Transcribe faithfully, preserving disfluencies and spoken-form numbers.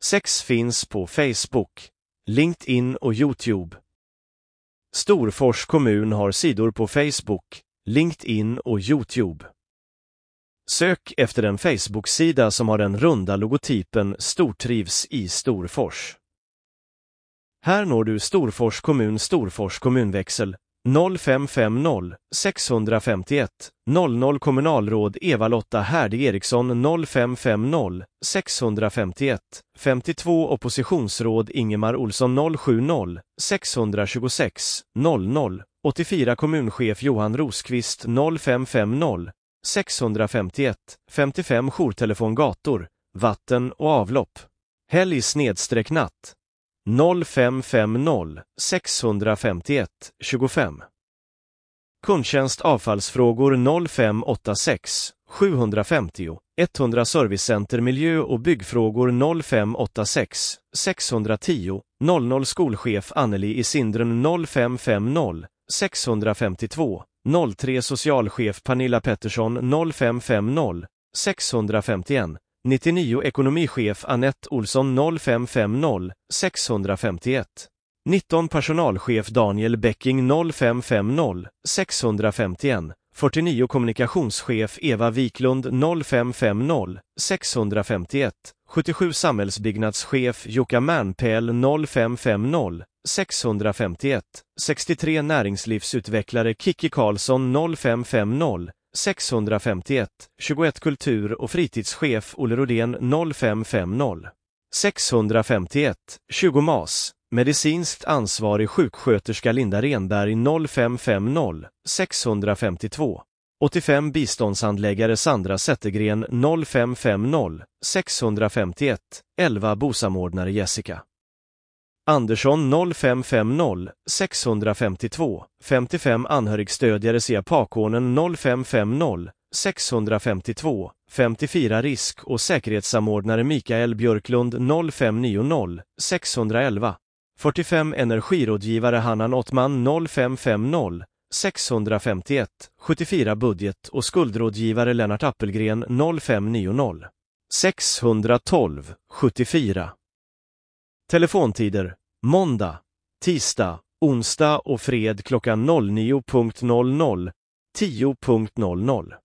sex finns på Facebook, LinkedIn och YouTube. Storfors kommun har sidor på Facebook, LinkedIn och YouTube. Sök efter en Facebook-sida som har den runda logotypen Stortrivs i Storfors. Här når du Storfors kommun Storfors kommunväxel noll fem fem noll sex fem ett noll noll kommunalråd Eva-Lotta Härdig Eriksson noll fem fem noll sex fem ett femtiotvå oppositionsråd Ingemar Olsson noll sju noll sex två sex noll noll åttiofyra kommunchef Johan Rosqvist noll fem fem noll sex fem ett femtiofem jourtelefon gator, vatten och avlopp. Helg snedstreck natt noll fem fem noll sex fem ett tjugofem. Kundtjänst avfallsfrågor noll fem åtta sex sju fem noll hundra Servicecenter miljö- och byggfrågor noll fem åtta sex sex ett noll noll noll Skolchef Anneli i Sindren noll fem fem noll sex fem två noll tre Socialchef Pernilla Pettersson noll fem fem noll sex fem ett nittionio Ekonomichef Annette Olsson noll fem fem noll sex fem ett nitton Personalchef Daniel Bäcking noll fem fem noll sex fem ett fyrtionio Kommunikationschef Eva Wiklund noll fem fem noll sex fem ett sjuttiosju Samhällsbyggnadschef Jukka Märnpäl noll fem fem noll sex fem ett sextiotre Näringslivsutvecklare Kikki Karlsson noll fem fem noll sex fem ett tjugoett Kultur- och fritidschef Olle Rodén noll fem fem noll sex fem ett tjugo M A S Medicinskt ansvarig sjuksköterska Linda Renberg noll fem fem noll sex fem två åttiofem Biståndshandläggare Sandra Zettergren noll fem fem noll sex fem ett elva Bosamordnare Jessica Andersson noll fem fem noll sex fem två femtiofem Anhörigstödjare Sia Pakonen noll fem fem noll sex fem två femtiofyra Risk- och säkerhetssamordnare Mikael Björklund noll fem nio noll sex ett ett fyrtiofem Energirådgivare Hannan Ottman noll fem fem noll sex fem ett sjuttiofyra Budget- och skuldrådgivare Lennart Appelgren noll fem nio noll sex ett två sjuttiofyra. Telefontider: måndag, tisdag, onsdag och fred klockan nio noll noll, tio noll noll.